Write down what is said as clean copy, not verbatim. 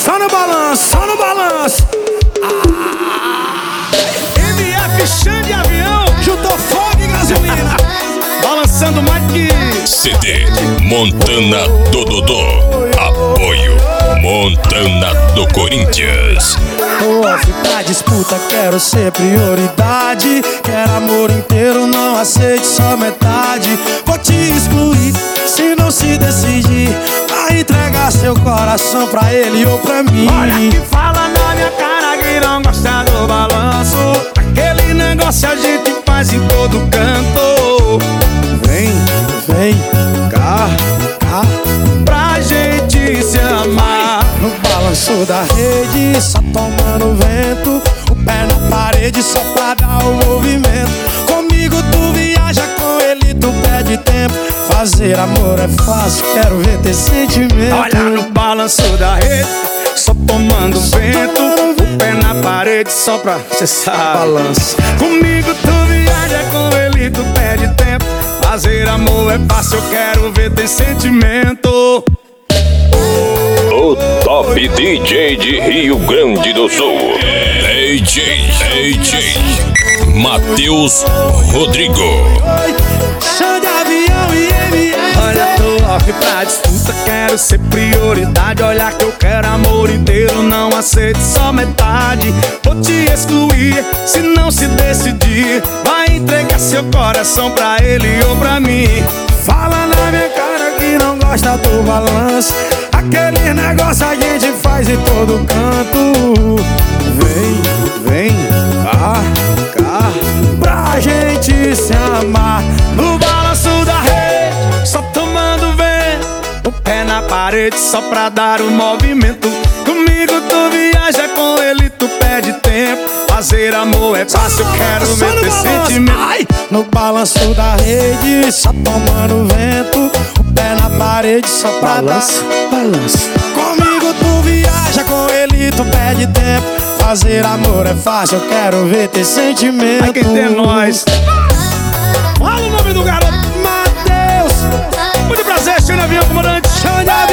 Só no balanço, só no balanço. MF Xande Avião, juntou fogo e gasolina. Balançando mais que CD Montana do Dodô. Apoio Montana do Corinthians. tô off pra disputa, quero ser prioridade. Quero amor inteiro, não aceite só metade. Vou te excluir se não se decidir. Vai entregar seu coração pra ele ou pra mim. Olha que fala na minha cara que não gosta do balanço. Aquele negócio a gente faz em todo canto. Vem, vem cá, cá, pra gente se amar. No balanço da rede, só tomando vento. O pé na parede só pra dar o movimento. Comigo tu viaja, com ele tu perde tempo. Fazer amor é fácil, quero ver ter sentimento. Olha no balanço da rede, só tomando vento. O pé na parede só pra cessar balanço. Comigo tu viaja, com ele tu perde tempo. Fazer amor é fácil, eu quero ver ter sentimento. O top DJ de Rio Grande do Sul, DJ Matheus Rodrigo. Xande Avião e MF. Olha, tô off pra disputa, quero ser prioridade. Olha que eu quero amor inteiro, não aceito só metade. Vou te excluir se não se decidir. Vai entregar seu coração pra ele ou pra mim. Fala na minha cara que não gosta do balanço. Aquele negócio a gente faz em todo canto. Vem, vem cá, cá, pra gente se amar. No balanço da rede, só tomando vento. O pé na parede só pra dar o movimento. Comigo tu viaja, com ele tu perde tempo. Fazer amor é fácil, eu quero ver ter sentimento. Ai! No balanço da rede, só tomando vento. O pé na parede só pra balanço, dar balanço. Comigo tu viaja, com ele tu perde tempo. Fazer amor é fácil, eu quero ver ter sentimento. Vai quem tem nós. Fala o nome do garoto, Matheus. Muito prazer, Xande Avião, comandante Xande Avião.